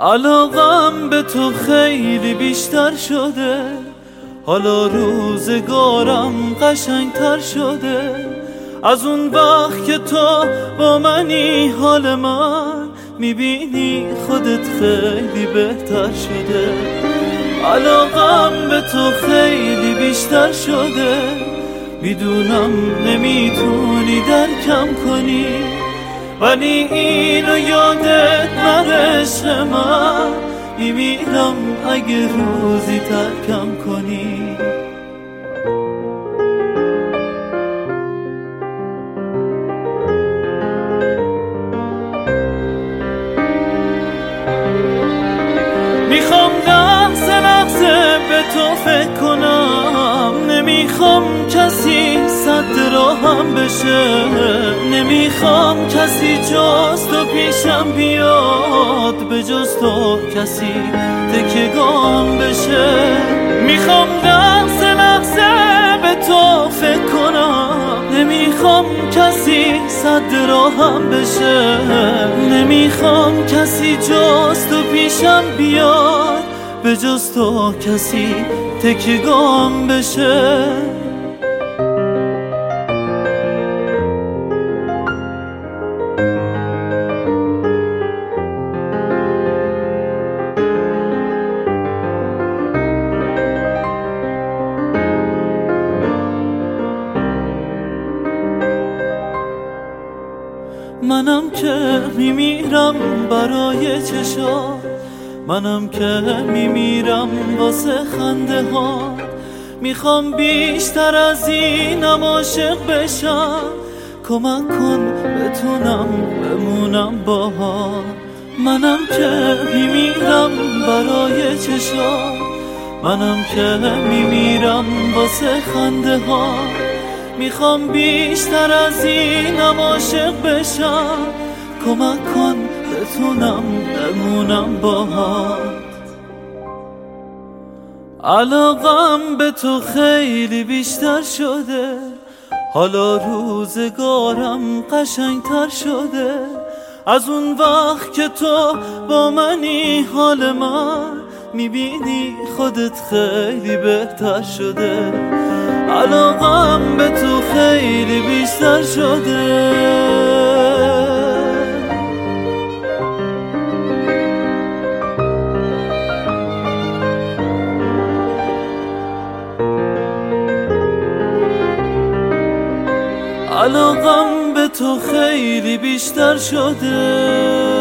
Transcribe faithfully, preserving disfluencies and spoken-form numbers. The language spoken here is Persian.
علاقم به تو خیلی بیشتر شده، حالا روزگارم قشنگتر شده. از اون وقت که تو با منی حال من میبینی خودت خیلی بهتر شده. علاقم به تو خیلی بیشتر شده، میدونم نمیتونی درکم کنی، ولی اینو یادت نره عشق من، میمیرم اگه روزی ترکم کنی. میخوام لحظه لحظه به تو فکر کنم، نمیخوام کسی صد راهم بشه، نمیخوام کسی جز تو پیشم بیاد، به جز تو کسی تکیه‌گام بشه. میخوام لحظه لحظه به تو فکر کنم، نمیخوام کسی صد راهم بشه، نمیخوام کسی جز تو پیشم بیاد، به جز تو کسی تکیه‌گام بشه. منم که میمیرم برای چشات، منم که میمیرم واسه خنده ها. میخوام بیشتر از اینم عاشق بشم، کمک کن بتونم بمونم باهات. منم که میمیرم برای چشات، منم که میمیرم واسه خنده ها. میخوام بیشتر از اینم عاشق بشم، کمک کن بتونم بمونم باهات. علاقم به تو خیلی بیشتر شده، حالا روزگارم قشنگتر شده. از اون وقت که تو با منی حال من میبینی خودت خیلی بهتر شده. علاقم به تو خیلی بیشتر شده. علاقم به تو خیلی بیشتر شده.